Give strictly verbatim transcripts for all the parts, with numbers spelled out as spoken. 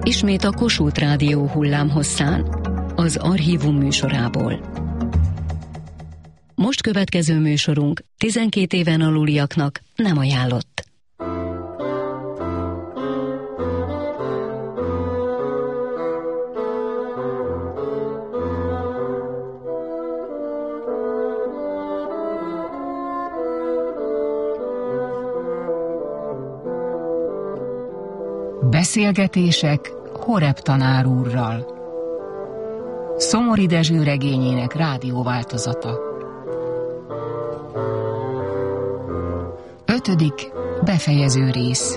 Ismét a Kossuth Rádió hullámhosszán, az Archívum műsorából. Most következő műsorunk tizenkét éven aluliaknak nem ajánlott. Beszélgetések Horeb tanár úrral. Szomori Dezső regényének rádióváltozata. Ötödik befejező rész.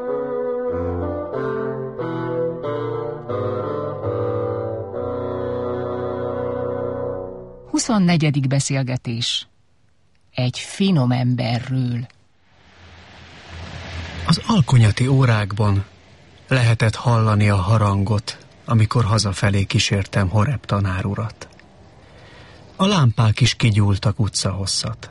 Huszonnegyedik beszélgetés. Egy finom emberről. Az alkonyati órákban lehetett hallani a harangot, amikor hazafelé kísértem Horeb tanár urat. A lámpák is kigyúltak utcahosszat.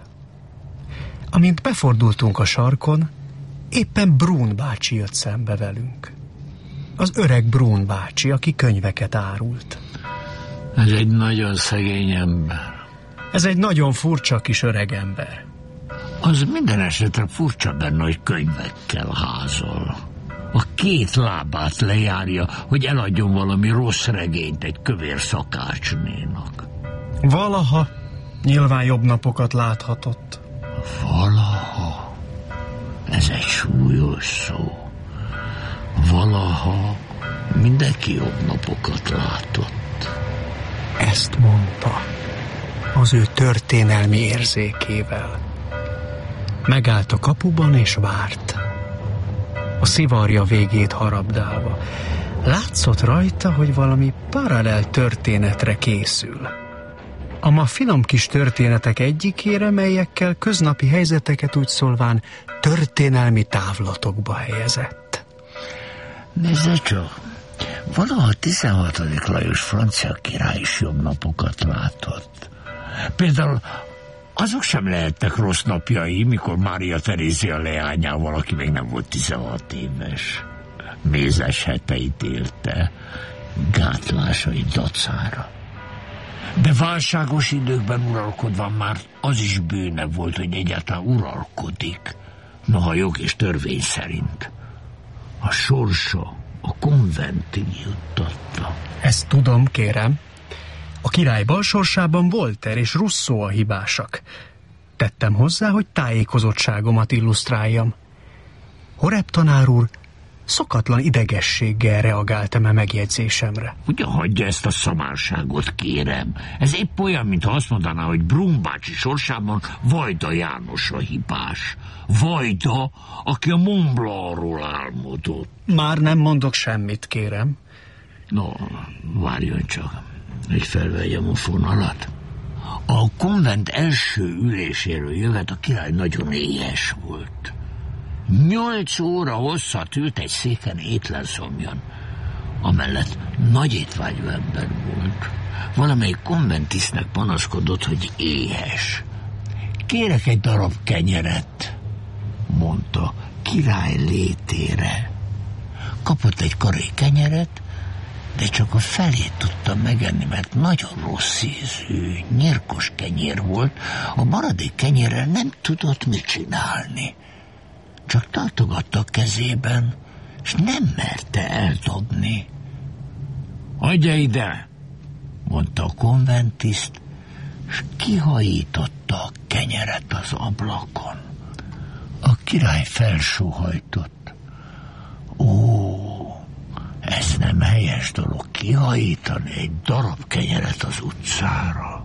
Amint befordultunk a sarkon, éppen Brun bácsi jött szembe velünk. Az öreg Brun bácsi, aki könyveket árult. Ez egy nagyon szegény ember. Ez egy nagyon furcsa kis öreg ember. Az minden esetre furcsa benne, hogy könyvekkel házol. A két lábát lejárja, hogy eladjon valami rossz regényt egy kövér szakácsnénak. Valaha nyilván jobb napokat láthatott. Valaha? Ez egy súlyos szó. Valaha mindenki jobb napokat látott. Ezt mondta az ő történelmi érzékével. Megállt a kapuban és várt. A szivarja végét harabdálva. Látszott rajta, hogy valami paralel történetre készül. A ma finom kis történetek egyikére, melyekkel köznapi helyzeteket úgy szólván történelmi távlatokba helyezett. Nézze csak, valaha tizenhatodik Lajos francia király is jobb napokat látott. Például azok sem lehettek rossz napjai, mikor Mária Terézia leányával, aki még nem volt tizenhat éves, mézes heteit élte, gátlásai dacára. De válságos időkben uralkodva már az is bűne volt, hogy egyáltalán uralkodik, noha jog és törvény szerint. A sorsa a konventig juttatta. Ezt tudom, kérem. A király bal sorsában Voltaire és Rousseau a hibásak. Tettem hozzá, hogy tájékozottságomat illusztráljam. Horeb tanár úr szokatlan idegességgel reagáltam a megjegyzésemre. Ugye hagyja ezt a szamárságot, kérem. Ez épp olyan, mintha azt mondaná, hogy Brun bácsi sorsában Vajda János a hibás. Vajda, aki a Mont Blancról álmodott. Már nem mondok semmit, kérem. No, várjon csak, hogy felvegyem a fonalat. A konvent első üléséről jövet a király nagyon éhes volt. Nyolc óra hosszat ült egy széken étlen szomjan. Amellett nagy étvágyú ember volt. Valamelyik konventisztnek panaszkodott, hogy éhes. Kérek egy darab kenyeret, mondta király létére. Kapott egy karé kenyeret, de csak a felét tudta megenni, mert nagyon rossz ízű, nyírkos kenyér volt. A maradék kenyérrel nem tudott mit csinálni. Csak tartogatta a kezében, és nem merte eldobni. Adja ide, mondta a konventiszt, és kihajította a kenyeret az ablakon. A király felsóhajtott. Ó, ez nem helyes dolog, kihajítani egy darab kenyeret az utcára.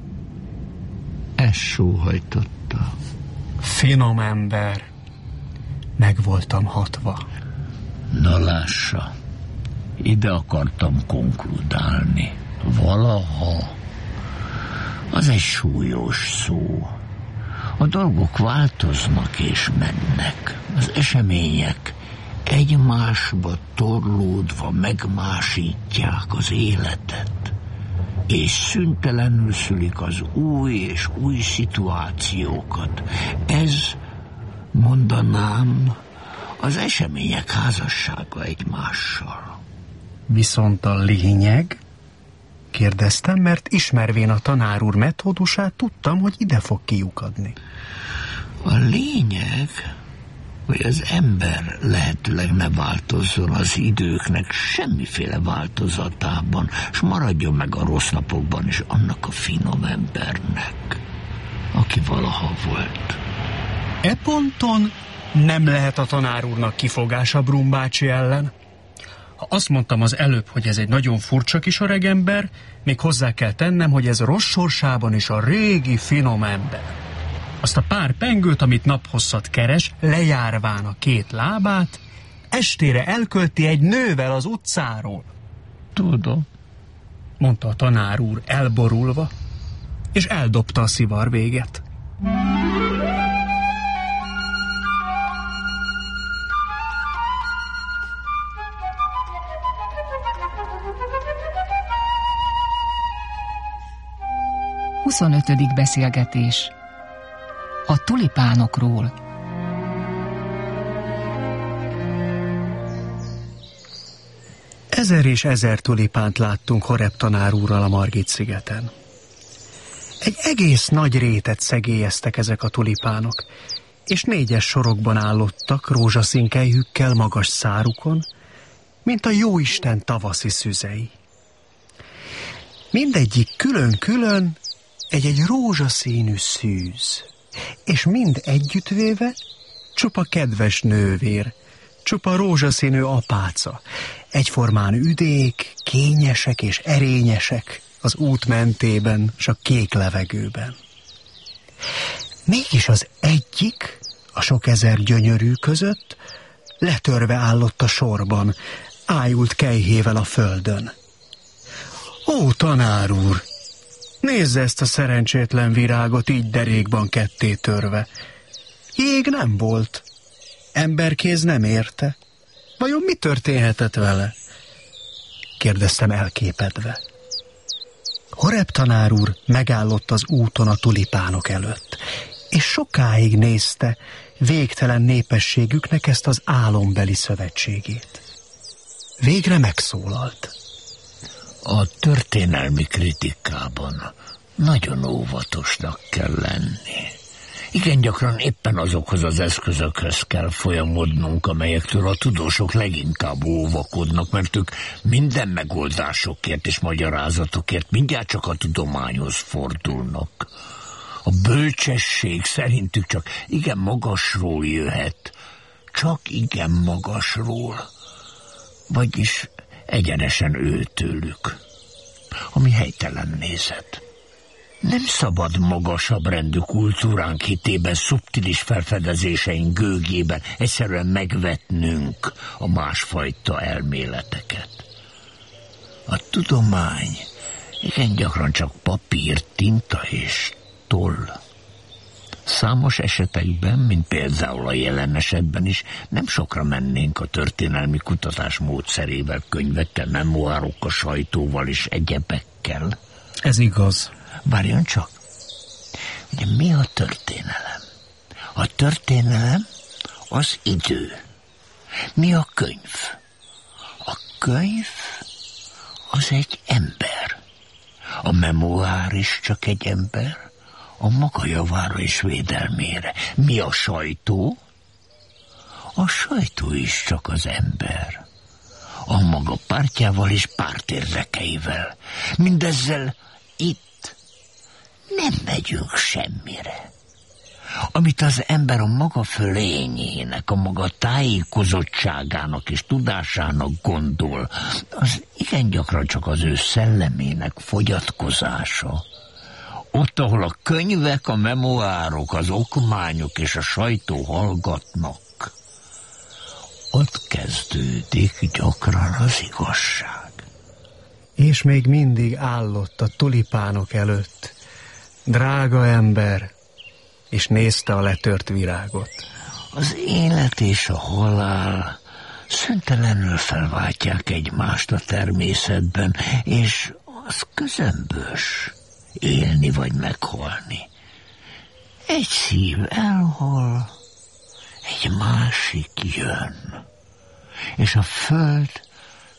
Ezt sóhajtotta. Finom ember. Meg voltam hatva. Na lássa, ide akartam konkludálni. Valaha. Az egy súlyos szó. A dolgok változnak és mennek. Az események egymásba torlódva megmásítják az életet, és szüntelenül szülik az új és új szituációkat. Ez, mondanám, az események házassága egymással. Viszont a lényeg? Kérdeztem, mert ismervén a tanár úr metódusát, tudtam, hogy ide fog kiukadni. A lényeg, hogy az ember lehetőleg ne változzon az időknek semmiféle változatában, és maradjon meg a rossz napokban is annak a finom embernek, aki valaha volt. E ponton nem lehet a tanár úrnak kifogása Brum bácsi ellen. Ha azt mondtam az előbb, hogy ez egy nagyon furcsa kis öregember, még hozzá kell tennem, hogy ez rossz sorsában is a régi finom ember. Azt a pár pengőt, amit naphosszat keres, lejárván a két lábát, estére elkölti egy nővel az utcáról. Tudom, mondta a tanár úr elborulva, és eldobta a szivarvéget. huszonötödik beszélgetés. A tulipánokról. Ezer és ezer tulipánt láttunk Horeb tanár úrral a Margit-szigeten. Egy egész nagy rétet szegélyeztek ezek a tulipánok, és négyes sorokban állottak rózsaszín kelyhükkel magas szárukon, mint a jóisten tavaszi szüzei. Mindegyik külön-külön egy-egy rózsaszínű szűz, és mind együttvéve csupa kedves nővér, csupa rózsaszínű apáca, egyformán üdék, kényesek és erényesek az út mentében s a kék levegőben. Mégis az egyik, a sok ezer gyönyörű között letörve állott a sorban, ájult kelyhével a földön. Ó, tanár úr! Nézze ezt a szerencsétlen virágot így derékban ketté törve. Jég nem volt. Emberkéz nem érte. Vajon mi történhetett vele? Kérdeztem elképedve. Horeb tanár úr megállott az úton a tulipánok előtt, és sokáig nézte végtelen népességüknek ezt az álombeli szövetségét. Végre megszólalt. A történelmi kritikában nagyon óvatosnak kell lenni. Igen gyakran éppen azokhoz az eszközökhöz kell folyamodnunk, amelyektől a tudósok leginkább óvakodnak, mert ők minden megoldásokért és magyarázatokért mindjárt csak a tudományhoz fordulnak. A bölcsesség szerintük csak igen magasról jöhet, csak igen magasról, vagyis egyenesen őtőlük, ami helytelen nézet. Nem szabad magasabb rendű kultúránk hitében, szubtilis felfedezéseink gőgében egyszerűen megvetnünk a másfajta elméleteket. A tudomány igen gyakran csak papír, tinta és toll. Számos esetekben, mint például a jelen esetben is, nem sokra mennénk a történelmi kutatás módszerével, könyvekkel, memoárokkal, sajtóval és egyebekkel. Ez igaz. Várjon csak. Ugye mi a történelem? A történelem az idő. Mi a könyv? A könyv az egy ember. A memoár is csak egy ember. A maga javára és védelmére. Mi a sajtó? A sajtó is csak az ember. A maga pártjával és pártérdekeivel. Mindezzel itt nem megyünk semmire. Amit az ember a maga fölényének, a maga tájékozottságának és tudásának gondol, az igen gyakran csak az ő szellemének fogyatkozása. Ott, ahol a könyvek, a memoárok, az okmányok és a sajtó hallgatnak, ott kezdődik gyakran az igazság. És még mindig állott a tulipánok előtt, drága ember, és nézte a letört virágot. Az élet és a halál szüntelenül felváltják egymást a természetben, és az közömbös. Élni vagy meghalni. Egy szív elhal, egy másik jön, és a föld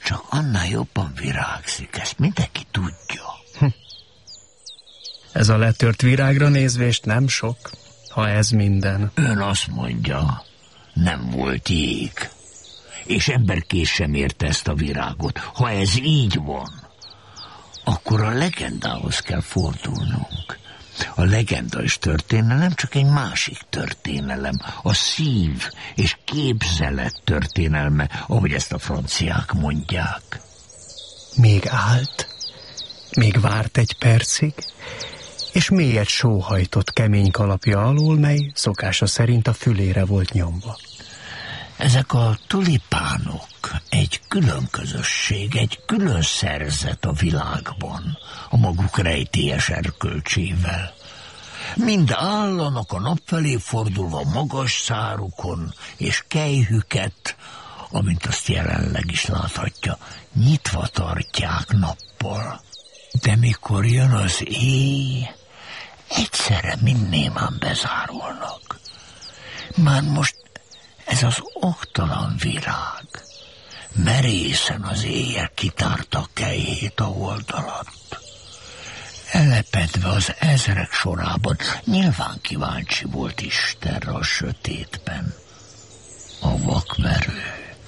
csak annál jobban virágzik, ezt mindenki tudja. Hm. Ez a letört virágra nézvést nem sok, ha ez minden. Ön azt mondja, nem volt jég, és emberkész sem érte ezt a virágot. Ha ez így van, akkor a legendához kell fordulnunk. A legenda és történelem csak egy másik történelem, a szív és képzelet történelme, ahogy ezt a franciák mondják. Még állt, még várt egy percig, és mélyet sóhajtott kemény kalapja alól, mely szokása szerint a fülére volt nyomva. Ezek a tulipánok egy külön közösség, egy külön szerzet a világban, a maguk rejtélyes erkölcsével. Mind állanak a nap felé fordulva magas szárukon, és kelyhüket, amint azt jelenleg is láthatja, nyitva tartják nappal. De mikor jön az éj, egyszerre mindnémán bezárulnak. Már most ez az oktalan virág merészen az éjjel kitárta a kelyhét a hold alatt. Elepedve az ezrek sorában, nyilván kíváncsi volt Istenre a sötétben. A vakverő,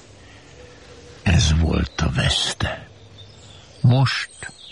ez volt a veszte. Most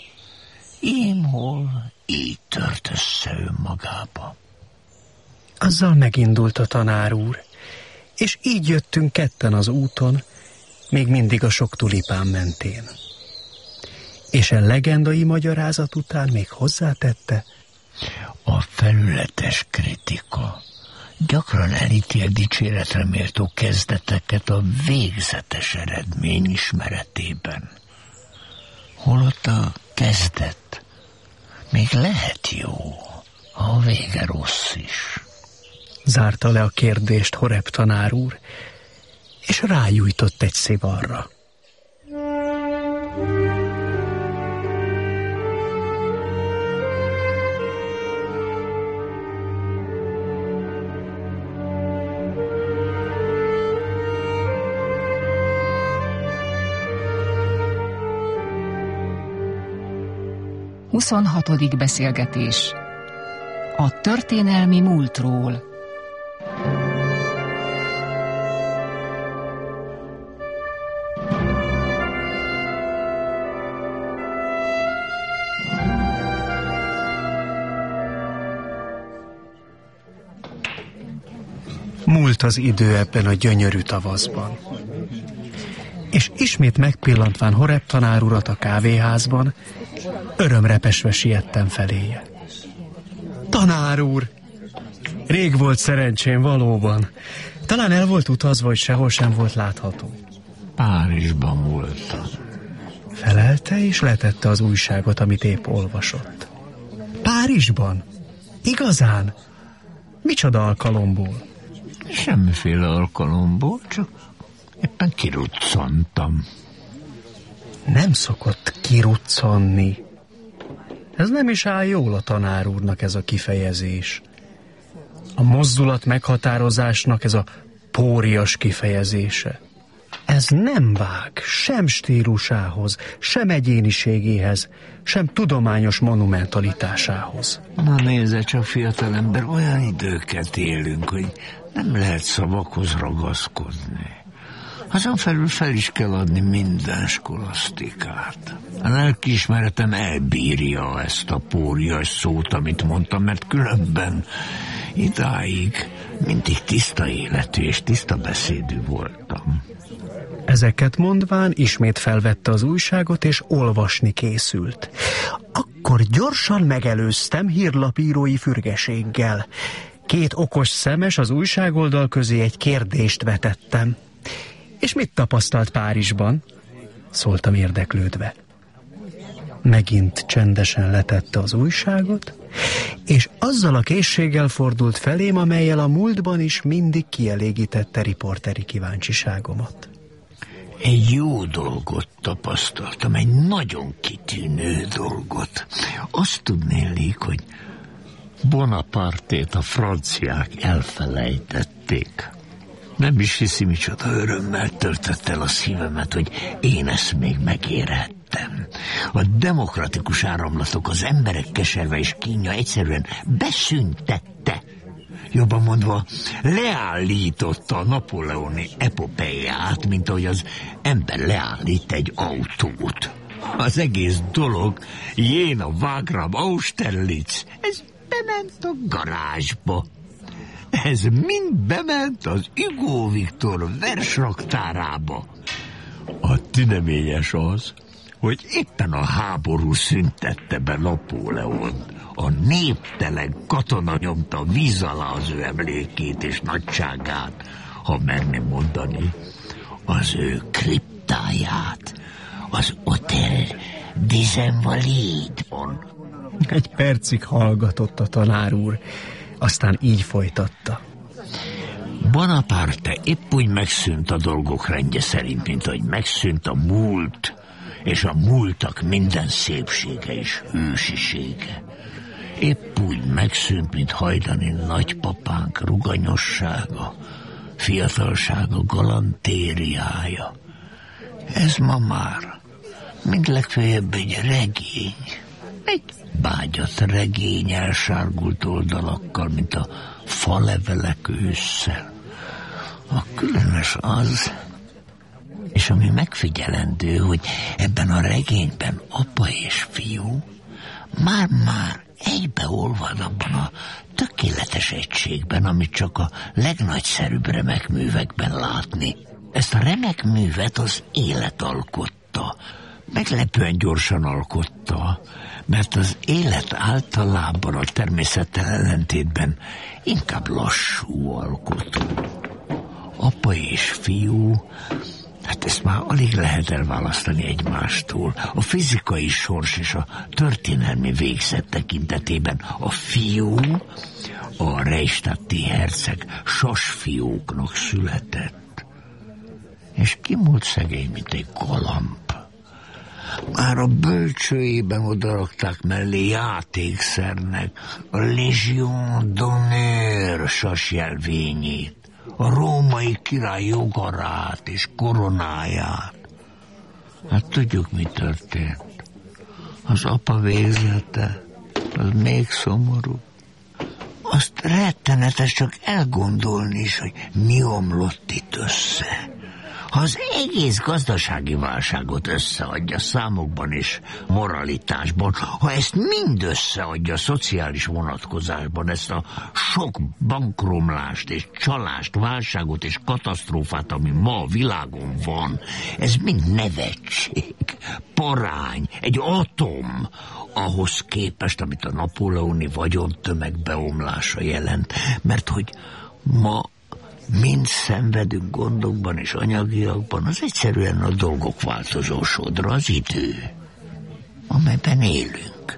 ímhol így tört össze önmagába. Azzal megindult a tanár úr, és így jöttünk ketten az úton, még mindig a sok tulipán mentén. És a legendai magyarázat után még hozzátette: a felületes kritika gyakran elítél dicséretre méltó kezdeteket a végzetes eredmény ismeretében. Holott a kezdet még lehet jó, a vége rossz is. Zárta le a kérdést Horep tanár úr, és rájújtott egy szivarra. huszonhatodik beszélgetés. A történelmi múltról. Múlt az idő ebben a gyönyörű tavaszban. És ismét megpillantván Horep tanár urat a kávéházban, örömrepesve siettem feléje. Tanár úr! Rég volt szerencsém valóban. Talán el volt utazva, hogy sehol sem volt látható. Párizsban voltam. Felelte és letette az újságot, amit épp olvasott. Párizsban? Igazán? Micsoda alkalomból? Semmiféle alkalomból, csak éppen kiruccantam. Nem szokott kiruccanni. Ez nem is áll jól a tanár úrnak, ez a kifejezés. A mozdulat meghatározásnak ez a pórias kifejezése. Ez nem vág sem stílusához, sem egyéniségéhez, sem tudományos monumentalitásához. Na nézze csak, fiatalember, olyan időket élünk, hogy nem lehet szavakhoz ragaszkodni. Azon felül fel is kell adni minden skolasztikát. A lelkiismeretem elbírja ezt a pórias szót, amit mondtam, mert különben idáig mindig tiszta életű és tiszta beszédű voltam. Ezeket mondván ismét felvette az újságot, és olvasni készült. Akkor gyorsan megelőztem hírlapírói fürgeséggel. Két okos szemes az újságoldal közé egy kérdést vetettem. És mit tapasztalt Párizsban? Szóltam érdeklődve. Megint csendesen letette az újságot, és azzal a készséggel fordult felém, amellyel a múltban is mindig kielégítette riporteri kíváncsiságomat. Egy jó dolgot tapasztaltam, egy nagyon kitűnő dolgot. Azt tudnélik, hogy Bonapartét a franciák elfelejtették. Nem is hiszi, micsoda örömmel töltött el a szívemet, hogy én ezt még megérhettem. A demokratikus áramlatok, az emberek keserve és kínja egyszerűen beszüntette. Jobban mondva, leállította a napóleoni epopeiát, mint ahogy az ember leállít egy autót. Az egész dolog, Jena, Wagram, Austerlitz, ez bement a garázsba. Ez mind bement az Hugo Viktor versraktárába. A tüneményes az, hogy éppen a háború szüntette be Napóleont. A néptelen katona nyomta víz alá az ő emlékét és nagyságát, ha merném mondani, az ő kriptáját, az Hotel des Invalides-ban. Egy percig hallgatott a tanár úr, aztán így folytatta. Bonaparte épp úgy megszűnt a dolgok rendje szerint, mint ahogy megszűnt a múlt, és a múltak minden szépsége és hősisége. Épp úgy megszűnt, mint hajdani nagypapánk ruganyossága, fiatalsága galantériája. Ez ma már mind legfeljebb egy regény. Egy bágyat regény elsárgult oldalakkal, mint a falevelek ősszel. A különös az, és ami megfigyelendő, hogy ebben a regényben apa és fiú már-már egybeolvad abban a tökéletes egységben, amit csak a legnagyszerűbb remek művekben látni. Ezt a remek művet az élet alkotta. Meglepően gyorsan alkotta, mert az élet általában a természettel ellentétben inkább lassú alkotó. Apa és fiú, hát ezt már alig lehet elválasztani egymástól. A fizikai sors és a történelmi végzet tekintetében a fiú, a Reichstadti herceg sasfióknak született. És kimúlt szegény, mint egy galamb. Már a bölcsőjében odarakták mellé játékszernek a Légion d'honneur sasjelvényét, a római király jogarát és koronáját. Hát tudjuk, mi történt. Az apa végzete, az még szomorú. Azt rettenetes csak elgondolni is, hogy mi omlott itt össze. Ha az egész gazdasági válságot összeadja számokban és moralitásban, ha ezt mind összeadja szociális vonatkozásban, ezt a sok bankromlást és csalást, válságot és katasztrófát, ami ma a világon van, ez mind nevetség, parány, egy atom ahhoz képest, amit a napóleoni vagyontömeg beomlása jelent, mert hogy ma mind szenvedünk gondokban és anyagiakban, az egyszerűen a dolgok változó sodra, az idő, amelyben élünk.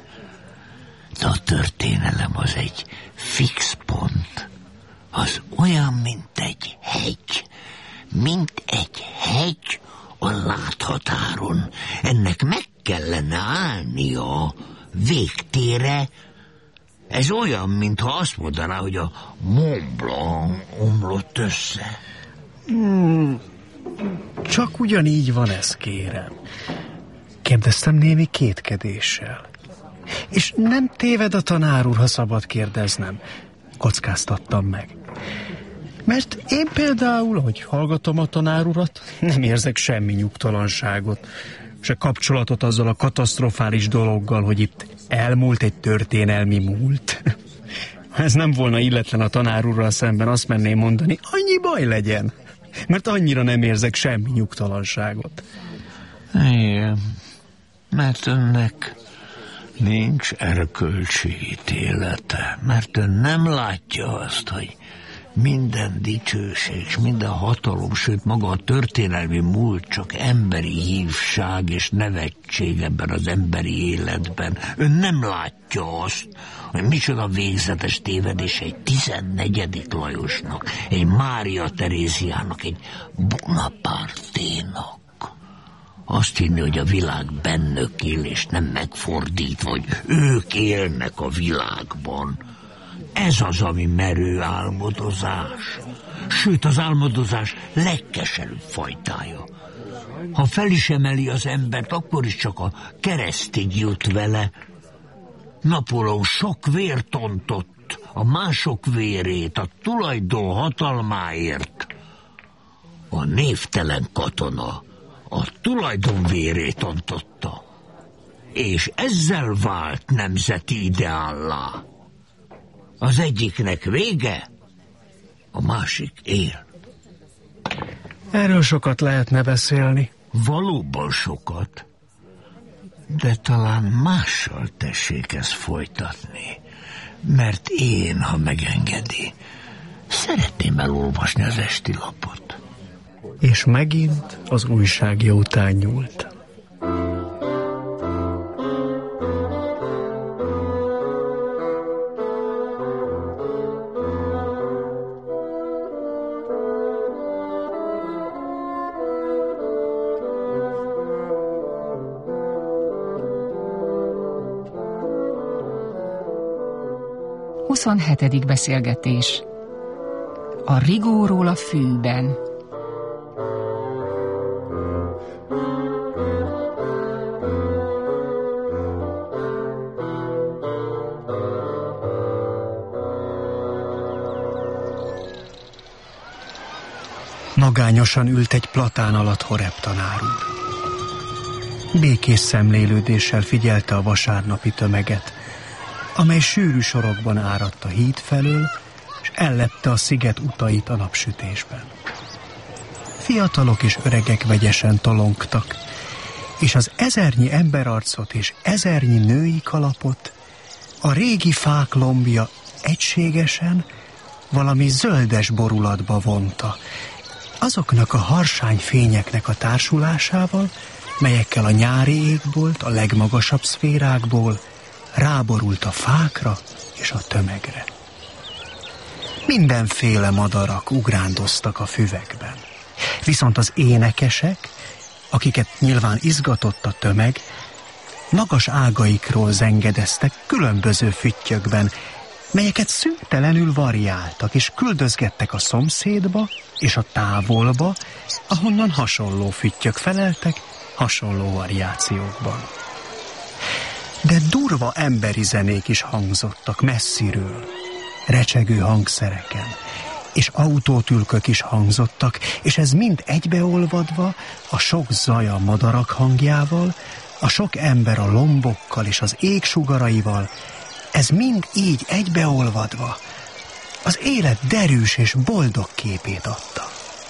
De a történelem az egy fix pont, az olyan, mint egy hegy, mint egy hegy a láthatáron. Ennek meg kellene állnia végtére. Ez olyan, mintha azt mondaná, hogy a Mont Blanc omlott össze. Hmm, csak ugyanígy van ez, kérem. Kérdeztem némi kétkedéssel. És nem téved a tanár úr, ha szabad kérdeznem. Kockáztattam meg. Mert én például, hogy hallgatom a tanár urat, nem érzek semmi nyugtalanságot, se kapcsolatot azzal a katasztrofális dologgal, hogy itt elmúlt egy történelmi múlt. Ha ez nem volna illetlen a tanár úrral szemben, azt merném mondani, annyi baj legyen, mert annyira nem érzek semmi nyugtalanságot. Igen, mert önnek nincs erkölcsi ítélete, mert ön nem látja azt, hogy minden dicsőség, és minden hatalom, sőt maga a történelmi múlt csak emberi hívság és nevetség ebben az emberi életben. Ön nem látja azt, hogy micsoda végzetes tévedés egy tizennegyedik Lajosnak, egy Mária Teréziának, egy Bonaparténak. Azt hinni, hogy a világ bennük él, és nem megfordítva, hogy ők élnek a világban. Ez az, ami merő álmodozás. Sőt, az álmodozás legkeserűbb fajtája. Ha fel is emeli az embert, akkor is csak a keresztig jut vele. Napóleon sok vért ontott, a mások vérét, a tulajdon hatalmáért. A névtelen katona a tulajdon vérét ontotta, és ezzel vált nemzeti ideállá. Az egyiknek vége, a másik él. Erről sokat lehetne beszélni. Valóban sokat, de talán mással tessék ezt folytatni, mert én, ha megengedi, szeretném elolvasni az esti lapot. És megint az újságja után nyúlt. huszonhetedik beszélgetés. A rigóról a fűben. Magányosan ült egy platán alatt Horep tanár úr. Békés szemlélődéssel figyelte a vasárnapi tömeget, amely sűrű sorokban áradt a híd felől, és ellepte a sziget utait a napsütésben. Fiatalok és öregek vegyesen tolongtak, és az ezernyi emberarcot és ezernyi női kalapot a régi fák lombja egységesen valami zöldes borulatba vonta, azoknak a harsány fényeknek a társulásával, melyekkel a nyári égbolt a legmagasabb szférákból ráborult a fákra és a tömegre. Mindenféle madarak ugrándoztak a füvekben. Viszont az énekesek, akiket nyilván izgatott a tömeg, magas ágaikról zengedeztek különböző füttyökben, melyeket szüntelenül variáltak, és küldözgettek a szomszédba és a távolba, ahonnan hasonló füttyök feleltek, hasonló variációkban. De durva emberi zenék is hangzottak messziről, recsegő hangszereken, és autótülkök is hangzottak, és ez mind egybeolvadva a sok zaj a madarak hangjával, a sok ember a lombokkal és az ég sugaraival, ez mind így egybeolvadva az élet derűs és boldog képét adta.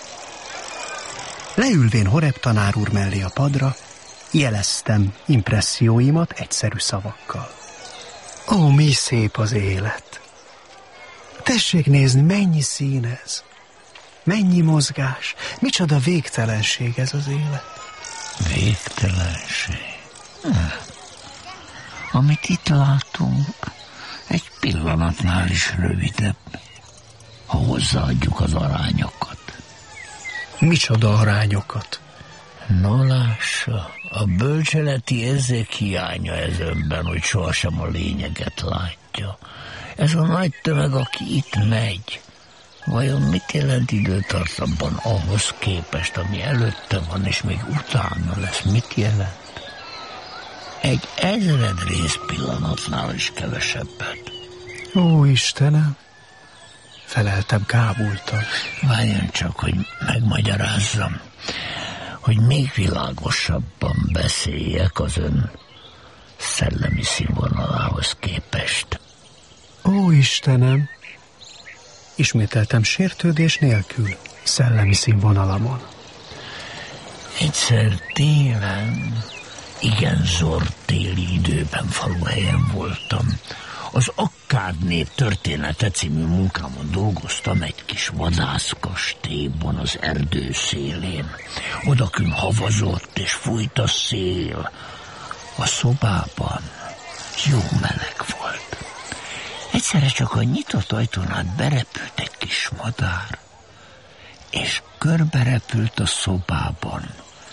Leülvén Horep tanár úr mellé a padra, jeleztem impresszióimat egyszerű szavakkal. Ó, mi szép az élet! Tessék nézni, mennyi szín ez, mennyi mozgás, micsoda végtelenség ez az élet. Végtelenség? Hm. Amit itt látunk, egy pillanatnál is rövidebb, ha hozzáadjuk az arányokat. Micsoda arányokat? No lássa, a bölcseleti érzék hiánya ez önben, hogy sohasem a lényeget látja. Ez a nagy tömeg, aki itt megy, vajon mit jelent időtartamban ahhoz képest, ami előtte van, és még utána lesz, mit jelent? Egy ezred rész pillanatnál is kevesebbet. Ó, Istenem, feleltem kábultan. Várjon csak, hogy megmagyarázzam, hogy még világosabban beszéljek az ön szellemi színvonalához képest. Ó, Istenem, ismételtem sértődés nélkül szellemi színvonalamon. Egyszer télen, igen zord téli időben faluhelyen voltam. Az Akkád nép története című munkámon dolgoztam egy kis vadászkastélyban az erdő szélén. Odakün havazott és fújt a szél. A szobában jó meleg volt. Egyszerre csak a nyitott ajtón át berepült egy kis madár, és körberepült a szobában.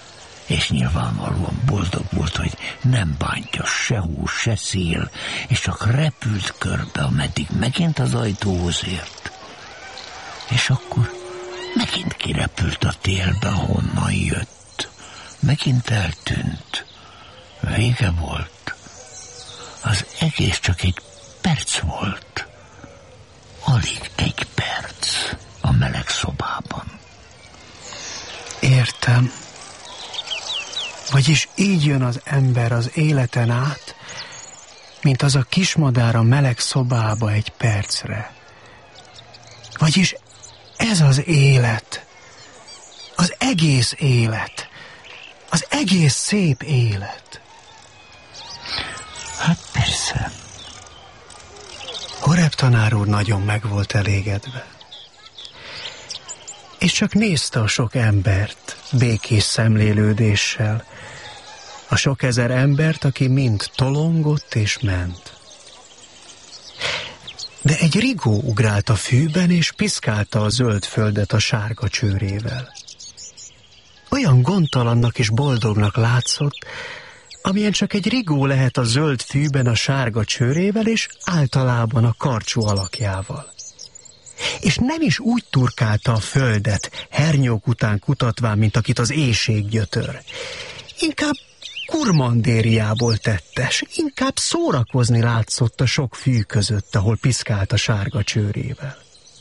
és nyilvánvalóan boldog volt, hogy nem bántja se hó, se szél, és csak repült körbe, ameddig megint az ajtóhoz ért. És akkor megint kirepült a télbe, honnan jött. Megint eltűnt. Vége volt. Az egész csak egy perc volt. Alig egy perc a meleg szobában. Értem. Vagyis így jön az ember az életen át, mint az a kismadár a meleg szobába egy percre. Vagyis ez az élet. Az egész élet. Az egész szép élet. Hát persze. Horep tanár úr nagyon meg volt elégedve. És csak nézte a sok embert békés szemlélődéssel, a sok ezer embert, aki mind tolongott és ment. De egy rigó ugrált a fűben, és piszkálta a zöld földet a sárga csőrével. Olyan gondtalannak és boldognak látszott, amilyen csak egy rigó lehet a zöld fűben a sárga csőrével, és általában a karcsú alakjával. És nem is úgy turkálta a földet, hernyók után kutatván, mint akit az éhség gyötör. Inkább kurmandériából tettes, inkább szórakozni látszott a sok fű között, ahol piszkált a sárga csőrével.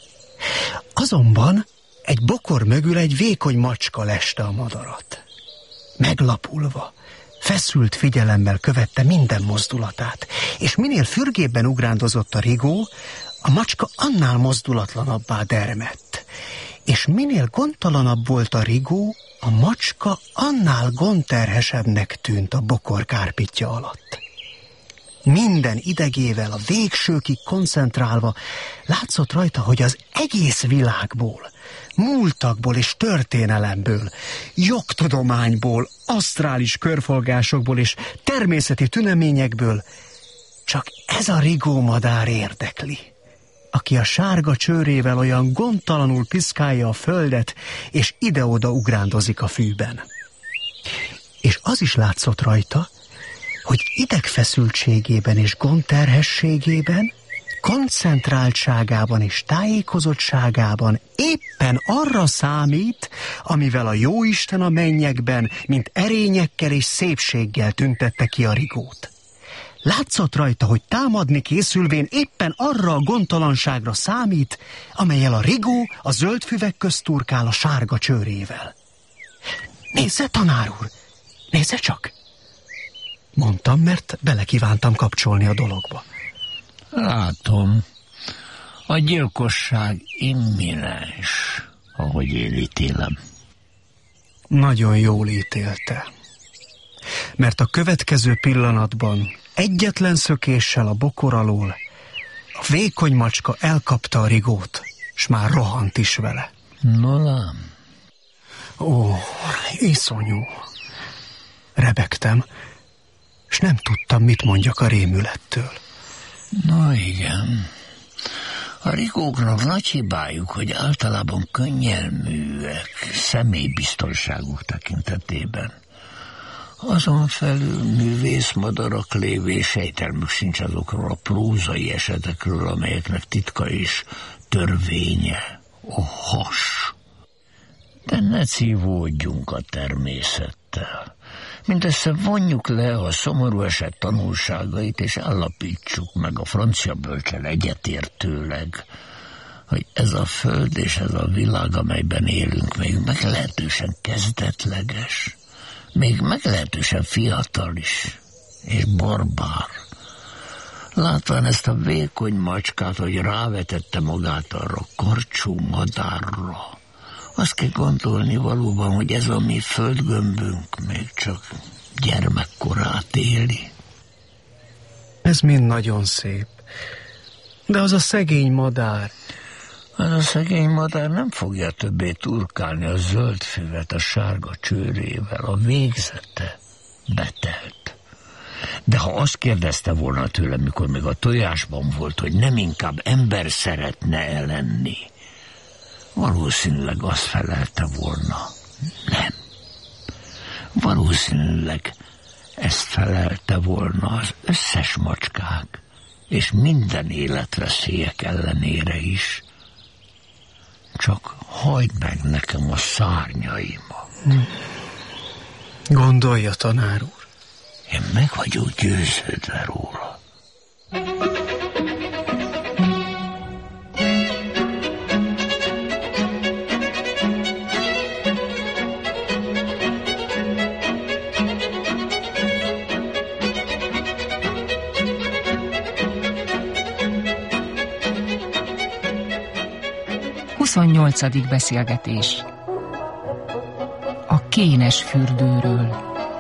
Azonban egy bokor mögül egy vékony macska leste a madarat. Meglapulva, feszült figyelemmel követte minden mozdulatát, és minél fürgébben ugrándozott a rigó, a macska annál mozdulatlanabbá dermedt, és minél gondtalanabb volt a rigó, a macska annál gondterhesebbnek tűnt a bokor kárpitja alatt. Minden idegével a végsőkig koncentrálva látszott rajta, hogy az egész világból, múltakból és történelemből, jogtudományból, asztrális körforgásokból és természeti tüneményekből csak ez a rigómadár érdekli, aki a sárga csőrével olyan gondtalanul piszkálja a földet, és ide-oda ugrándozik a fűben. És az is látszott rajta, hogy idegfeszültségében és gondterhességében, koncentráltságában és tájékozottságában éppen arra számít, amivel a jóisten a mennyekben, mint erényekkel és szépséggel tüntette ki a rigót. Látszott rajta, hogy támadni készülvén éppen arra a gondtalanságra számít, amellyel a rigó a zöld füvek közt turkál a sárga csőrével. Nézze, tanár úr, nézze csak! Mondtam, mert belekívántam kapcsolni a dologba. Látom, a gyilkosság imminens, ahogy én ítélem. Nagyon jól ítélte. Mert a következő pillanatban egyetlen szökéssel a bokor alól a vékony macska elkapta a rigót, s már rohant is vele. No lám. Ó, iszonyú. Rebegtem, s nem tudtam, mit mondjak a rémülettől. Na igen. A rigóknak nagy hibájuk, hogy általában könnyelműek személybiztonságuk tekintetében. Azon felül művészmadarak lévén sejtelmük sincs azokról a prózai esetekről, amelyeknek titka és törvénye a has. De ne szívódjunk a természettel. Mindössze vonjuk le a szomorú eset tanulságait, és állapítsuk meg a francia bölcsel egyetértőleg, hogy ez a föld és ez a világ, amelyben élünk, még meglehetősen kezdetleges, még meglehetősen fiatal is, és barbár. Látván ezt a vékony macskát, hogy rávetette magát arra a karcsú madárra, azt kell gondolni valóban, hogy ez a mi földgömbünk még csak gyermekkorát éli. Ez mind nagyon szép. De az a szegény madár... Az a szegény madár nem fogja többé turkálni a zöld füvet a sárga csőrével, a végzete betelt. De ha azt kérdezte volna tőlem, mikor még a tojásban volt, hogy nem inkább ember szeretne lenni, valószínűleg azt felelte volna, nem. Valószínűleg ezt felelte volna az összes macskák, és minden életveszélyek ellenére is. Csak hagyd meg nekem a szárnyaimat. Hm. Gondolja, tanár úr. Én meg vagyok győződve róla. huszonnyolcadik beszélgetés. A kénes fürdőről.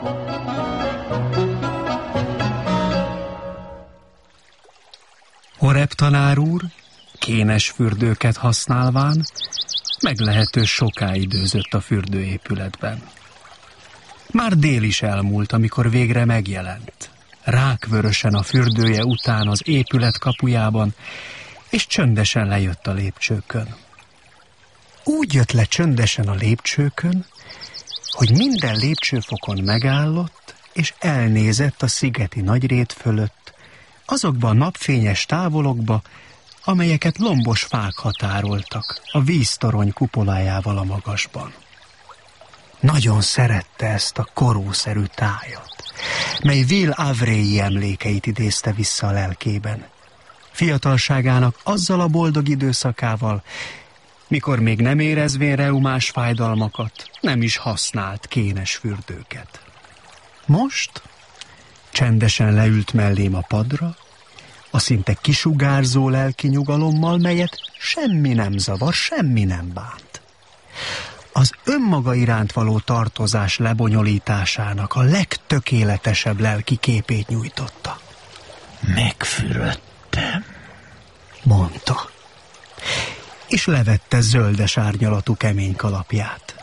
Horep tanár úr kénes fürdőket használván meglehető soká időzött a fürdőépületben. Már dél is elmúlt, amikor végre megjelent, rákvörösen a fürdője után az épület kapujában, és csöndesen lejött a lépcsőkön. Úgy jött le csöndesen a lépcsőkön, hogy minden lépcsőfokon megállott, és elnézett a szigeti nagyrét fölött, azokba a napfényes távolokba, amelyeket lombos fák határoltak a víztorony kupolájával a magasban. Nagyon szerette ezt a korószerű tájat, mely Will Avery emlékeit idézte vissza a lelkében. Fiatalságának azzal a boldog időszakával, mikor még nem érezvén reumás fájdalmakat, nem is használt kénes fürdőket. Most csendesen leült mellém a padra, a szinte kisugárzó lelki nyugalommal, melyet semmi nem zavar, semmi nem bánt. Az önmaga iránt való tartozás lebonyolításának a legtökéletesebb lelki képét nyújtotta. Megfürödtem, mondta, és levette zöldes árnyalatú kemény kalapját.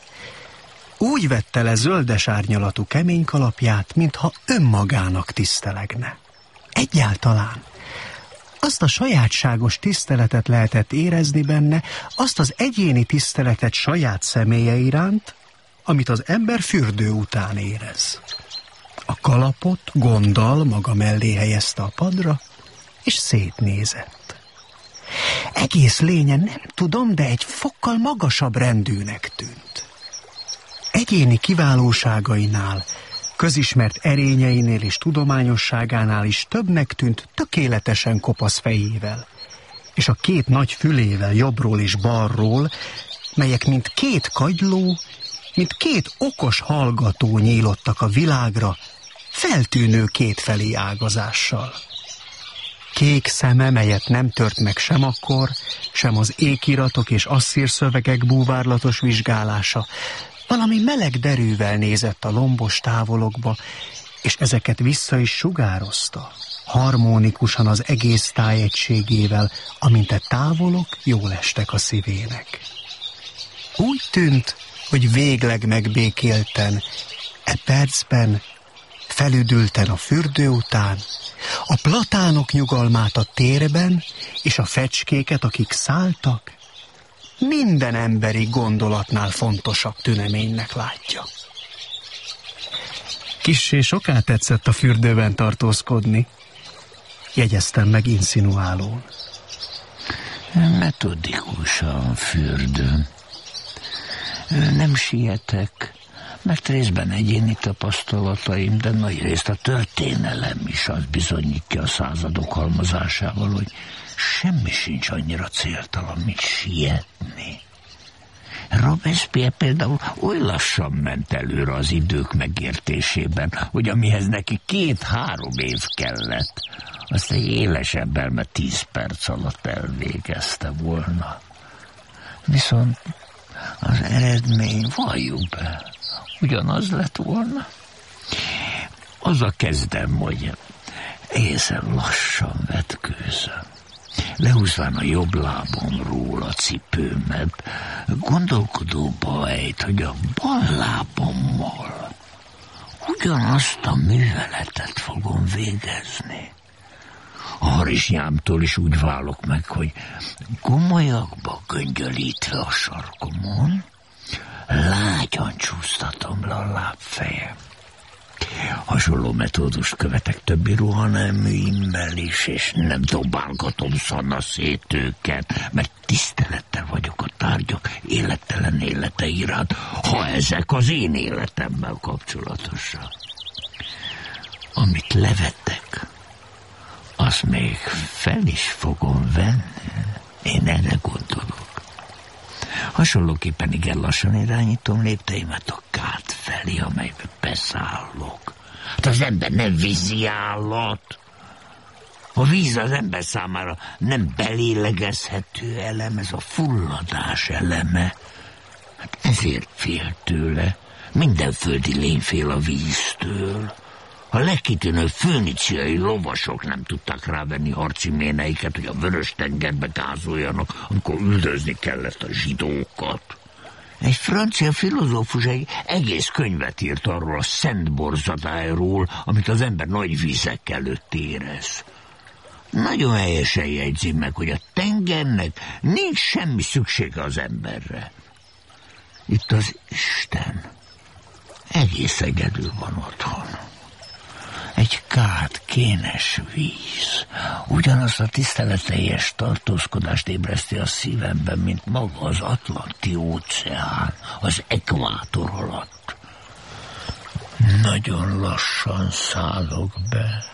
Úgy vette le zöldes árnyalatú kemény kalapját, mintha önmagának tisztelegne. Egyáltalán azt a sajátságos tiszteletet lehetett érezni benne, azt az egyéni tiszteletet saját személye iránt, amit az ember fürdő után érez. A kalapot gonddal maga mellé helyezte a padra, és szétnézett. Egész lénye, nem tudom, de egy fokkal magasabb rendűnek tűnt. Egyéni kiválóságainál, közismert erényeinél és tudományosságánál is többnek tűnt tökéletesen kopasz fejével, és a két nagy fülével jobbról és balról, melyek mint két kagyló, mint két okos hallgató nyílottak a világra, feltűnő kétfelé ágazással. Kék szeme, melyet nem tört meg sem akkor, sem az ékiratok és asszír szövegek búvárlatos vizsgálása, valami meleg derűvel nézett a lombos távolokba, és ezeket vissza is sugározta, harmonikusan az egész tájegységével, amint a távolok jól estek a szívének. Úgy tűnt, hogy végleg megbékélten, e percben, felüdülten a fürdő után, a platánok nyugalmát a térben, és a fecskéket, akik szálltak, minden emberi gondolatnál fontosabb tüneménynek látja. Kissé soká tetszett a fürdőben tartózkodni, jegyeztem meg insinuálón. Metodikusan fürdő. Nem sietek, mert részben egyéni tapasztalataim, de nagy részt a történelem is azt bizonyítja a századok halmozásával, hogy semmi sincs annyira céltalan, mint sietni. Robespierre például oly lassan ment előre az idők megértésében, hogy amihez neki két-három év kellett, azt egy éles ember mert tíz perc alatt elvégezte volna. Viszont az eredmény, valljuk be, ugyanaz lett volna. Azzal kezdem, hogy egészen lassan vetkőzöm. Lehúzván a jobb lábomról a cipőmet, gondolkodóba ejt, hogy a bal lábommal ugyanazt a műveletet fogom végezni. A harisnyámtól is úgy válok meg, hogy gomolyakba göngyölítve a sarkomon, lágyan csúsztatom le a lábfejem. Hasonló metódust követek többi ruhaneműimmel is, és nem dobálgatom szanaszét őket, mert tisztelettel vagyok a tárgyak élettelen élete iránt, ha ezek az én életemmel kapcsolatosak. Amit levettek, azt még fel is fogom venni. Én erre gondolok. Hasonlóképpen igen lassan irányítom lépteimet a kád felé, amelybe beszállok. Hát az ember nem vízi állat. A víz az ember számára nem belélegezhető elem, ez a fulladás eleme. Hát ezért fél tőle. Minden földi lény fél a víztől. A legkitűnőbb föníciai lovasok nem tudták rávenni harci méneiket, hogy a Vörös-tengerbe gázoljanak, amikor üldözni kellett a zsidókat. Egy francia filozófus egy egész könyvet írt arról a szent borzadályról, amit az ember nagy vizek előtt érez. Nagyon helyesen jegyzi meg, hogy a tengernek nincs semmi szüksége az emberre. Itt az Isten egész egyedül van otthon. Egy kád, kénes víz. Ugyanazt a tiszteleteljes tartózkodást ébreszti a szívemben, mint maga az Atlanti óceán, az ekvátor alatt. Nagyon lassan szállok be,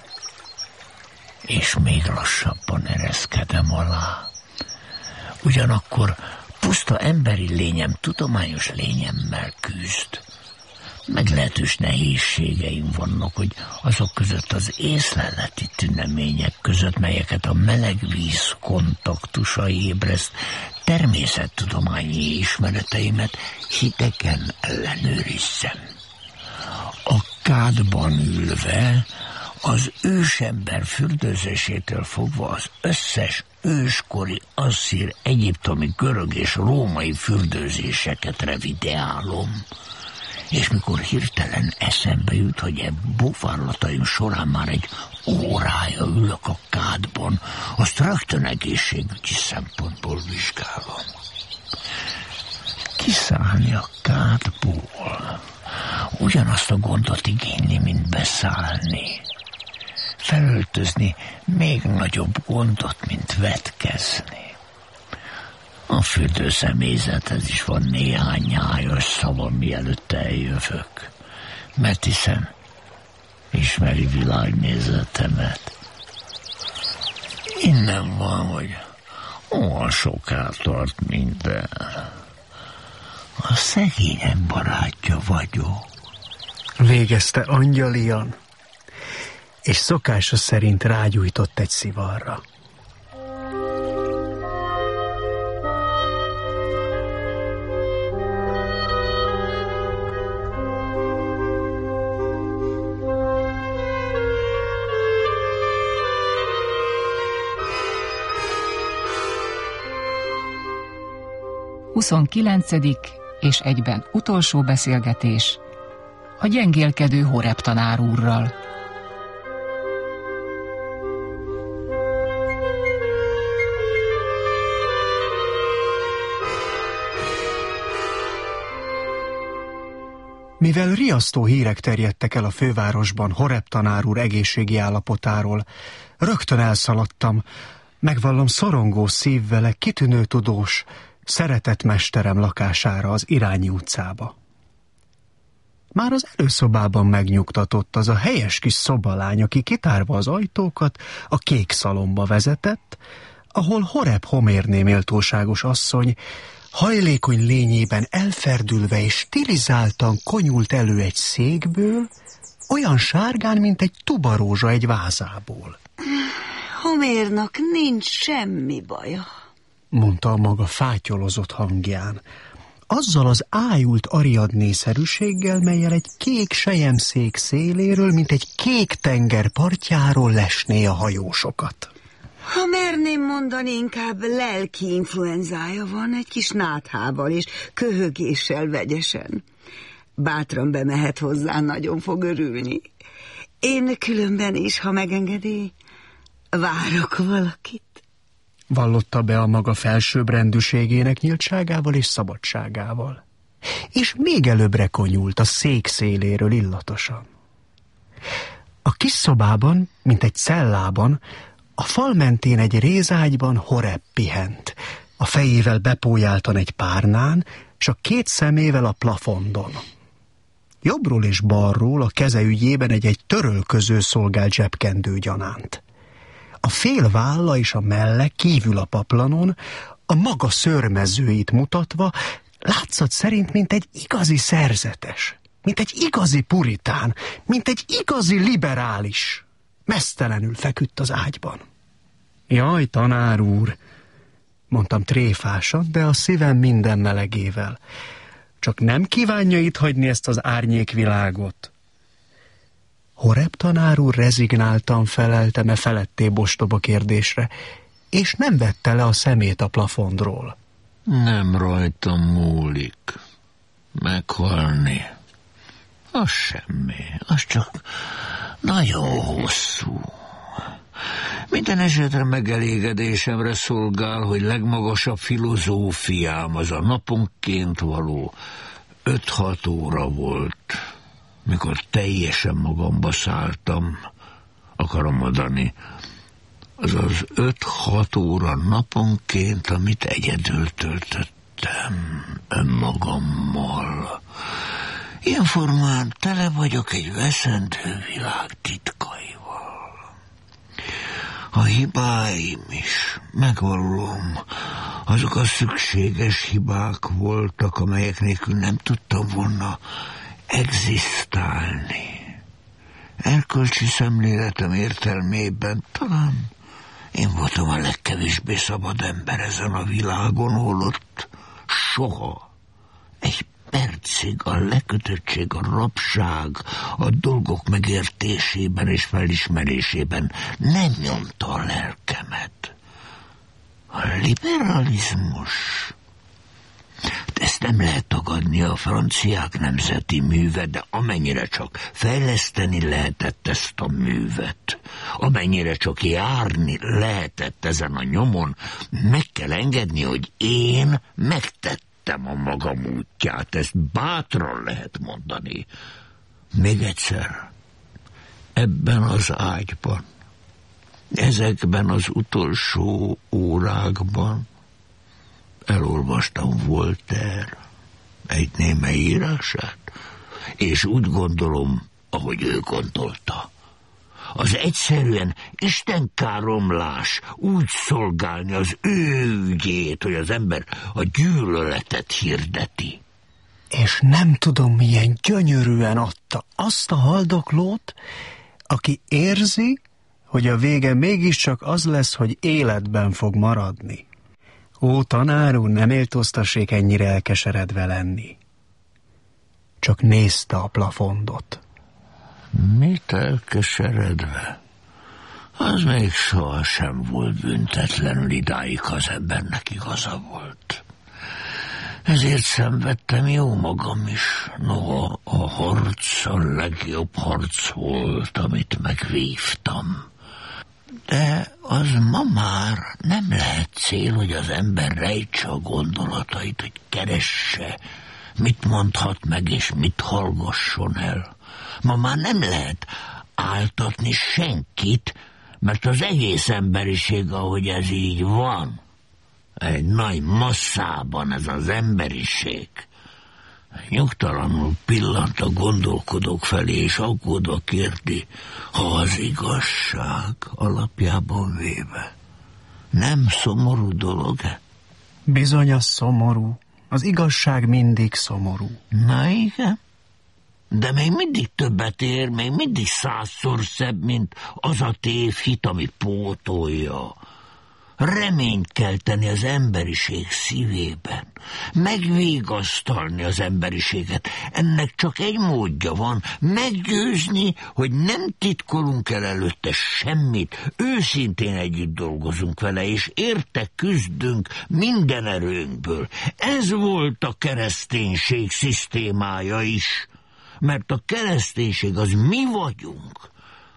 és még lassabban ereszkedem alá. Ugyanakkor puszta emberi lényem tudományos lényemmel küzd. Meglehetős nehézségeim vannak, hogy azok között az észleleti tünemények között, melyeket a meleg víz kontaktusa ébreszt, természettudományi ismereteimet hidegen ellenőrizzem. A kádban ülve, az ősember fürdőzésétől fogva az összes őskori, asszír, egyiptomi, görög és római fürdőzéseket revideálom. És mikor hirtelen eszembe jut, hogy e búvárlataim során már egy órája ülök a kádban, azt rögtön egészségügyi szempontból vizsgálom. Kiszállni a kádból ugyanazt a gondot igényli, mint beszállni. Felöltözni még nagyobb gondot, mint vetkezni. A fürdőszemélyzethez is van néhány nyájas szavam, mielőtt eljövök. Mert hiszen ismeri világnézetemet. Innen van, hogy olyan soká tart minden. A szegények barátja vagyok. Végezte angyalian, és szokása szerint rágyújtott egy szivarra. huszonkilencedik és egyben utolsó beszélgetés a gyengélkedő Horeb tanár úrral. Mivel riasztó hírek terjedtek el a fővárosban Horeb tanár úr egészségi állapotáról, rögtön elszaladtam, megvallom szorongó szívvel egy kitűnő tudós, szeretett mesterem lakására az Irányi utcába. Már az előszobában megnyugtatott az a helyes kis szobalány, aki kitárva az ajtókat a kék szalomba vezetett, ahol Horeb Homérné méltóságos asszony hajlékony lényében elferdülve és stilizáltan konyult elő egy székből, olyan sárgán, mint egy tubarózsa egy vázából. Homérnak nincs semmi baja, mondta a maga fátyolozott hangján, azzal az ájult Ariadné-szerűséggel, mellyel egy kék selyemszék széléről, mint egy kék tenger partjáról lesné a hajósokat. Ha merném mondani, inkább lelki influenzája van, egy kis náthával és köhögéssel vegyesen. Bátran bemehet hozzá, nagyon fog örülni. Én különben is, ha megengedi, várok valakit. Vallotta be a maga felsőbbrendűségének nyíltságával és szabadságával. és még előbbre konyult a szék széléről illatosan. A kis szobában, mint egy cellában, a fal mentén egy rézágyban Horeb pihent, a fejével bepójáltan egy párnán, s a két szemével a plafondon. Jobbról és balról a keze ügyében egy-egy törölköző szolgált zsebkendő gyanánt. A fél válla és a melle kívül a paplanon, a maga szőrmezőit mutatva, látszat szerint, mint egy igazi szerzetes, mint egy igazi puritán, mint egy igazi liberális. Meztelenül feküdt az ágyban. Jaj, tanár úr, mondtam tréfásan, de a szívem minden melegével. Csak nem kívánja itt hagyni ezt az árnyékvilágot? Horeb tanár úr rezignáltan felelte-e feletté bostoba kérdésre, és nem vette le a szemét a plafondról. Nem rajtam múlik. Meghalni. Az semmi. Az csak nagyon hosszú. Minden esetre megelégedésemre szolgál, hogy legmagasabb filozófiám az a naponként való öt-hat óra volt, mikor teljesen magamba szálltam, akarom mondani, az az öt-hat óra naponként, amit egyedül töltöttem önmagammal. Ilyen formán tele vagyok egy veszendő világ titkaival. A hibáim is, megvallom, azok a szükséges hibák voltak, amelyek nélkül nem tudtam volna egzisztálni. Erkölcsi szemléletem értelmében talán én voltam a legkevésbé szabad ember ezen a világon, holott soha egy percig a lekötöttség, a rabság, a dolgok megértésében és felismerésében nem nyomta a lelkemet. A liberalizmus, ezt nem lehet tagadni, a franciák nemzeti műve, de amennyire csak fejleszteni lehetett ezt a művet, amennyire csak járni lehetett ezen a nyomon, meg kell engedni, hogy én megtettem a magam útját, ezt bátran lehet mondani. Még egyszer, ebben az ágyban, ezekben az utolsó órákban elolvastam Voltaire egy némely írását, és úgy gondolom, ahogy ő gondolta. Az egyszerűen istenkáromlás úgy szolgálni az ő ügyét, hogy az ember a gyűlöletet hirdeti. És nem tudom, milyen gyönyörűen adta azt a haldoklót, aki érzi, hogy a vége mégiscsak az lesz, hogy életben fog maradni. Ó, tanár úr, nem éltóztassék ennyire elkeseredve lenni. Csak nézte a plafondot. Mit elkeseredve? Az még sohasem volt büntetlenül, idáig az embernek igaza volt. Ezért szenvedtem jó magam is, noha a harc a legjobb harc volt, amit megvívtam. De az ma már nem lehet cél, hogy az ember rejtse a gondolatait, hogy keresse, mit mondhat meg és mit hallgasson el. Ma már nem lehet áltatni senkit, mert az egész emberiség, ahogy ez így van, egy nagy masszában ez az emberiség, nyugtalanul pillant a gondolkodók felé, és aggódva kérdi, ha az igazság alapjában véve nem szomorú dolog-e? Bizony, az szomorú. Az igazság mindig szomorú. Na igen, de még mindig többet ér, még mindig százszor szebb, mint az a tévhit, ami pótolja. Reményt kelteni az emberiség szívében, megvigasztalni az emberiséget. Ennek csak egy módja van, meggyőzni, hogy nem titkolunk el előtte semmit, őszintén együtt dolgozunk vele, és érte küzdünk minden erőnkből. Ez volt a kereszténység szisztémája is, mert a kereszténység az mi vagyunk,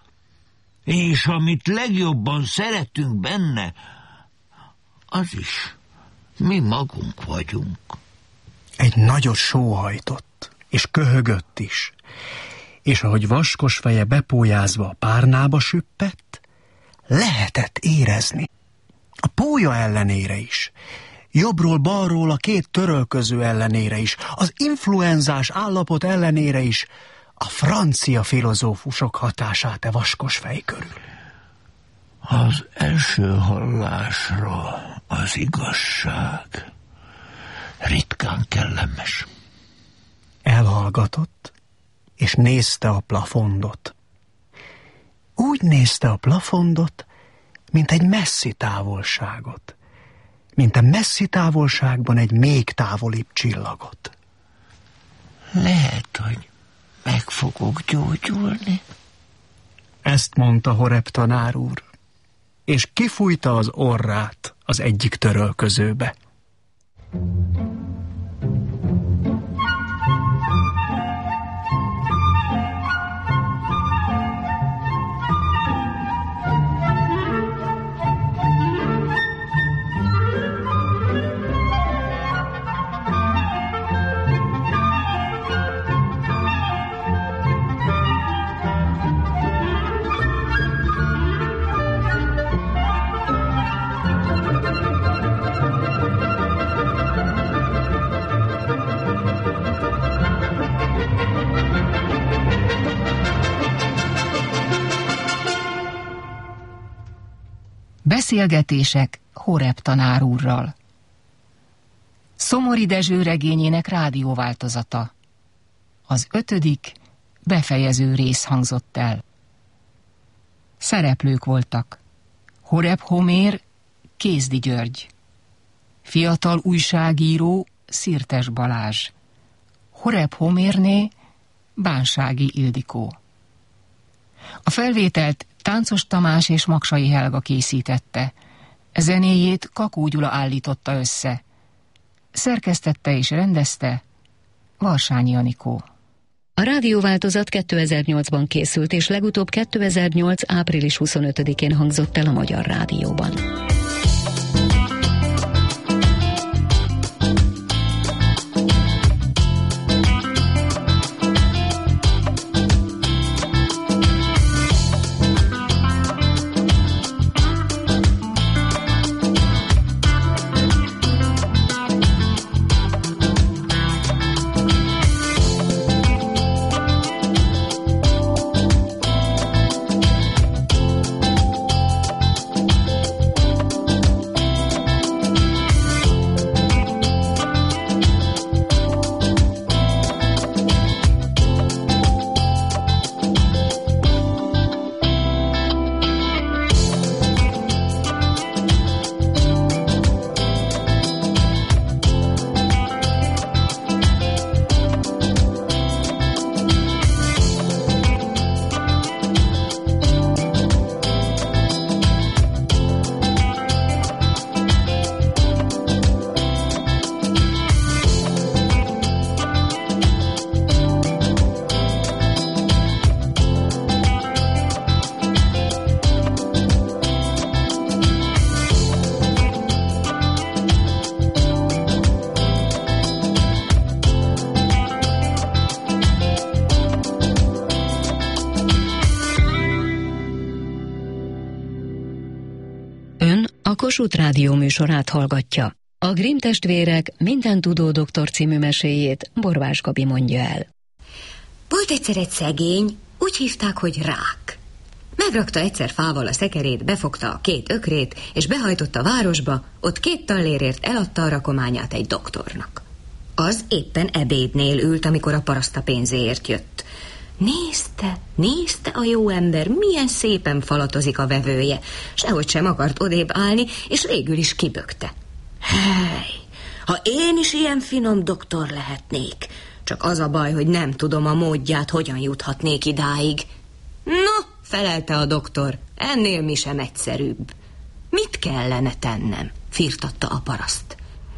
és amit legjobban szeretünk benne, az is mi magunk vagyunk. Egy nagyot sóhajtott, és köhögött is, és ahogy vaskos feje bepójázva a párnába süppett, lehetett érezni. A pólya ellenére is, jobbról-balról a két törölköző ellenére is, az influenzás állapot ellenére is, a francia filozófusok hatását e vaskos fej körül. Az első hallásra az igazság ritkán kellemes. Elhallgatott, és nézte a plafondot. Úgy nézte a plafondot, mint egy messzi távolságot, mint a messzi távolságban egy még távolibb csillagot. Lehet, hogy meg fogok gyógyulni. Ezt mondta Horeb tanár úr, és kifújta az orrát az egyik törölközőbe. Beszélgetések Horeb tanár úrral. Szomori Dezső regényének rádióváltozata. Az ötödik, befejező rész hangzott el. Szereplők voltak: Horeb Homér, Kézdi György; fiatal újságíró, Szirtes Balázs; Horeb Homérné, Bánsági Ildikó. A felvételt Táncos Tamás és Maksai Helga készítette. Zenéjét Kakó Gyula állította össze. Szerkesztette és rendezte Varsányi Anikó. A rádióváltozat kétezer-nyolcban készült, és legutóbb kétezer-nyolc. április huszonötödikén hangzott el a Magyar Rádióban. A Kossuth Rádió műsorát hallgatja. A Grimm testvérek Minden tudó doktor című meséjét Borvás Gabi mondja el. Volt egyszer egy szegény, úgy hívták, hogy Rák. Megrakta egyszer fával a szekerét, befogta a két ökrét, és behajtott a városba, ott két tallérért eladta a rakományát egy doktornak. Az éppen ebédnél ült, amikor a paraszt a pénzéért jött. Nézte, nézte a jó ember, milyen szépen falatozik a vevője, sehogy sem akart odébb állni, és végül is kibökte. Hely, ha én is ilyen finom doktor lehetnék, csak az a baj, hogy nem tudom a módját, hogyan juthatnék idáig. No, felelte a doktor, ennél mi sem egyszerűbb. Mit kellene tennem? Firtatta a paraszt.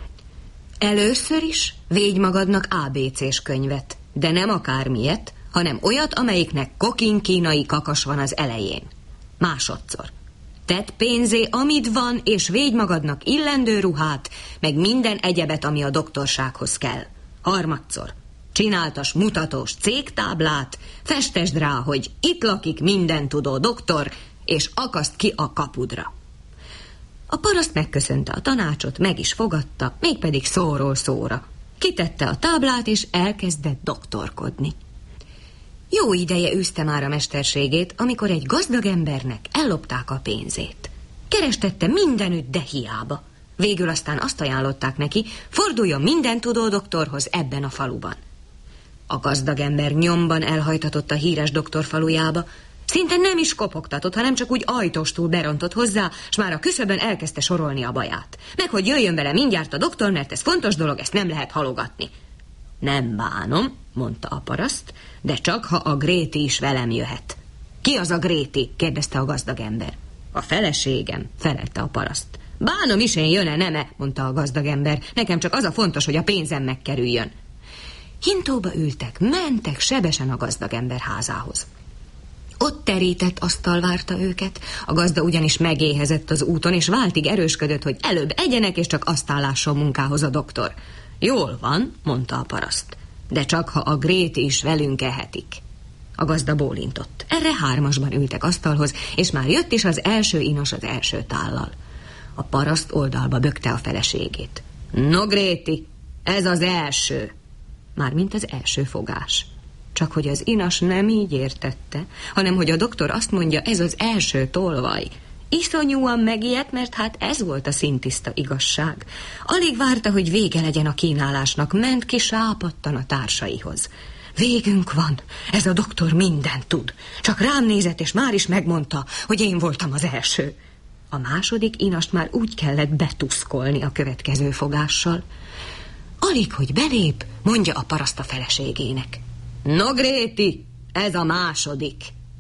Először is védj magadnak á bé cés könyvet, de nem akármilyet, hanem olyat, amelyiknek kokin kínai kakas van az elején. Másodszor. Tedd pénzé, amit van, és védj magadnak illendő ruhát, meg minden egyebet, ami a doktorsághoz kell. Harmadszor. Csináltas mutatós cégtáblát, festesd rá, hogy itt lakik mindentudó doktor, és akaszt ki a kapudra. A paraszt megköszönte a tanácsot, meg is fogadta, mégpedig szóról szóra. Kitette a táblát, és elkezdett doktorkodni. Jó ideje űzte már a mesterségét, amikor egy gazdag embernek ellopták a pénzét. Kerestette mindenütt, de hiába. Végül aztán azt ajánlották neki, forduljon mindentudó doktorhoz ebben a faluban. A gazdag ember nyomban elhajtatott a híres doktor falujába, szinte nem is kopogtatott, hanem csak úgy ajtóstól berontott hozzá, s már a küszöbön elkezdte sorolni a baját. Meg hogy jöjjön vele mindjárt a doktor, mert ez fontos dolog, ezt nem lehet halogatni. Nem bánom, mondta a paraszt, de csak ha a Gréti is velem jöhet. Ki az a Gréti? kérdezte a gazdag ember. A feleségem, felelte a paraszt. Bánom is, én jön-e, nem-e, mondta a gazdag ember. Nekem csak az a fontos, hogy a pénzem megkerüljön. Hintóba ültek, mentek sebesen a gazdag ember házához. Ott terített asztal várta őket, a gazda ugyanis megéhezett az úton, és váltig erősködött, hogy előbb egyenek, és csak aztán lásson munkához a doktor. Jól van, mondta a paraszt, de csak ha a Gréti is velünk ehetik. A gazda bólintott. Erre hármasban ültek asztalhoz, és már jött is az első inos az első tállal. A paraszt oldalba bökte a feleségét. No, Gréti, ez az első. Mármint az első fogás. Csak hogy az inas nem így értette, hanem hogy a doktor azt mondja, ez az első tolvaj. Iszonyúan megijedt, mert hát ez volt a szintiszta igazság. Alig várta, hogy vége legyen a kínálásnak, ment ki sápadtan a társaihoz. Végünk van, ez a doktor mindent tud. Csak rám nézett, és már is megmondta, hogy én voltam az első. A második inast már úgy kellett betuszkolni a következő fogással. Alig, hogy belép, mondja a paraszt a feleségének. No, Gréti, ez a második.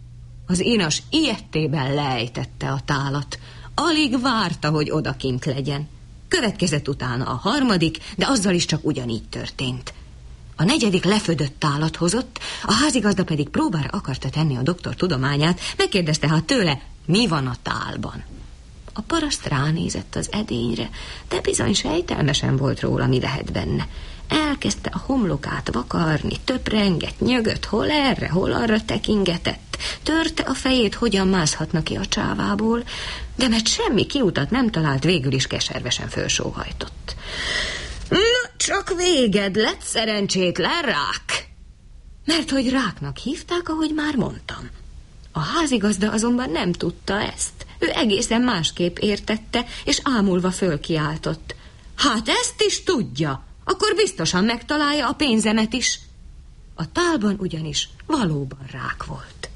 Az inas ijettében leejtette a tálat. Alig várta, hogy odakint legyen. Következett utána a harmadik, de azzal is csak ugyanígy történt. A negyedik lefödött tálat hozott, a házigazda pedig próbára akarta tenni a doktor tudományát, megkérdezte hát tőle, mi van a tálban. A paraszt ránézett az edényre, de bizony sejtelmesen volt róla, mi lehet benne. Elkezdte a homlokát vakarni, töprengett, nyögött, hol erre, hol arra tekingetett. Törte a fejét, hogyan mászhatna ki a csávából, de mert semmi kiutat nem talált, végül is keservesen fölsóhajtott. Na, csak véged lett, szerencsétlen rák! Mert hogy ráknak hívták, ahogy már mondtam. A házigazda azonban nem tudta ezt. Ő egészen másképp értette, és ámulva fölkiáltott. Hát ezt is tudja, akkor biztosan megtalálja a pénzemet is. A tálban ugyanis valóban rák volt.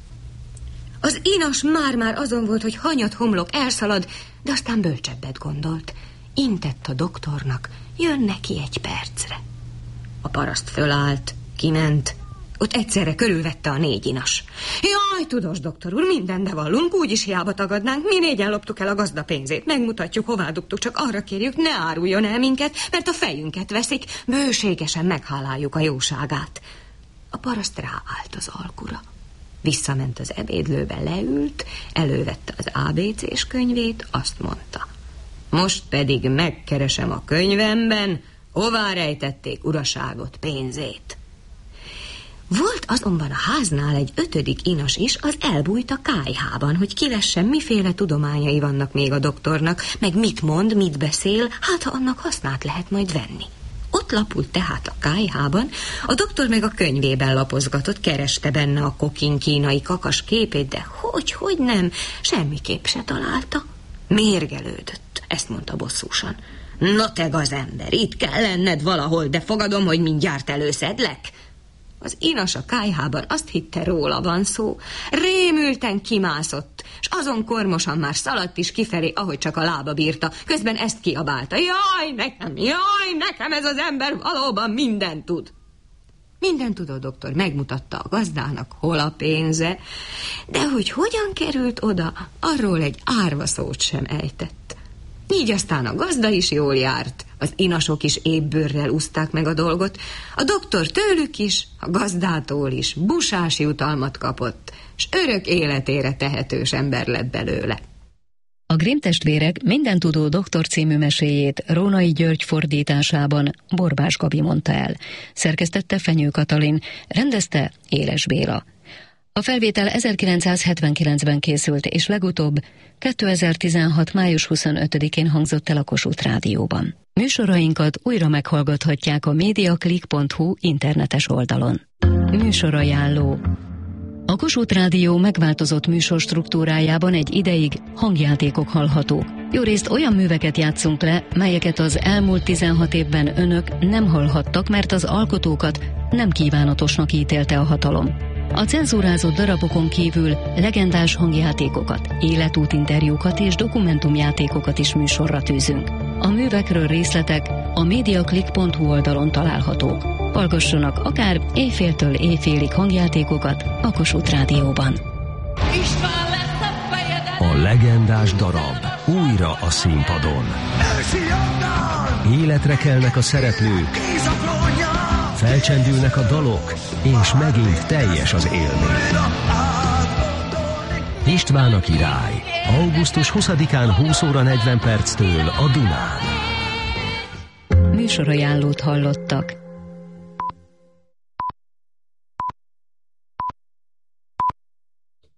Az inas már-már azon volt, hogy hanyat homlok elszalad, de aztán bölcsebbet gondolt. Intett a doktornak, jön neki egy percre. A paraszt fölállt, kiment, ott egyszerre körülvette a négy inas. Jaj, tudós doktor úr, mindent bevallunk, úgyis hiába tagadnánk, mi négyen loptuk el a gazda pénzét, megmutatjuk, hová dugtuk, csak arra kérjük, ne áruljon el minket, mert a fejünket veszik, bőségesen megháláljuk a jóságát. A paraszt ráállt az alkura. Visszament az ebédlőbe, leült, elővette az á bé cés könyvét, azt mondta. Most pedig megkeresem a könyvemben, hová rejtették uraságot pénzét. Volt azonban a háznál egy ötödik inas is, az elbújt a kályhában, hogy kivessen, miféle tudományai vannak még a doktornak, meg mit mond, mit beszél, hát ha annak hasznát lehet majd venni. Ott lapult tehát a kályhában, a doktor meg a könyvében lapozgatott, kereste benne a kokin kínai kakas képét, de hogy, hogy nem, semmiképp se találta. Mérgelődött, ezt mondta bosszúsan. Na te gazember, itt kell lenned valahol, de fogadom, hogy mindjárt előszedlek. Az inas a kályhában azt hitte, róla van szó. Rémülten kimászott, és azon kormosan már szaladt is kifelé, ahogy csak a lába bírta. Közben ezt kiabálta. Jaj, nekem, jaj, nekem ez az ember valóban mindent tud. Minden tudó doktor megmutatta a gazdának, hol a pénze, de hogy hogyan került oda, arról egy árva szót sem ejtett. Így aztán a gazda is jól járt, az inasok is ébbőrrel úszták meg a dolgot, a doktor tőlük is, a gazdától is busási jutalmat kapott, s örök életére tehetős ember lett belőle. A Grimm testvérek Mindentudó doktor című meséjét Rónai György fordításában Borbás Gabi mondta el. Szerkesztette Fenyő Katalin, rendezte Éles Béla. A felvétel ezerkilencszázhetvenkilencben készült, és legutóbb kétezer-tizenhat. május huszonötödikén hangzott el a Kossuth Rádióban. Műsorainkat újra meghallgathatják a mediaclick pont hu internetes oldalon. Műsorajánló. A Kossuth Rádió megváltozott műsorstruktúrájában egy ideig hangjátékok hallhatók. Jórészt olyan műveket játszunk le, melyeket az elmúlt tizenhat évben önök nem hallhattak, mert az alkotókat nem kívánatosnak ítélte a hatalom. A cenzúrázott darabokon kívül legendás hangjátékokat, életútinterjúkat és dokumentumjátékokat is műsorra tűzünk. A művekről részletek a mediaclick pont hu oldalon találhatók. Hallgassanak akár éjféltől éjfélig hangjátékokat a Kossuth Rádióban. A legendás darab újra a színpadon. Életre kelnek a szereplők, felcsendülnek a dalok, és megint teljes az élmény. István a király. augusztus huszadikán húsz óra negyven perctől a Dunán. Műsorajánlót hallottak.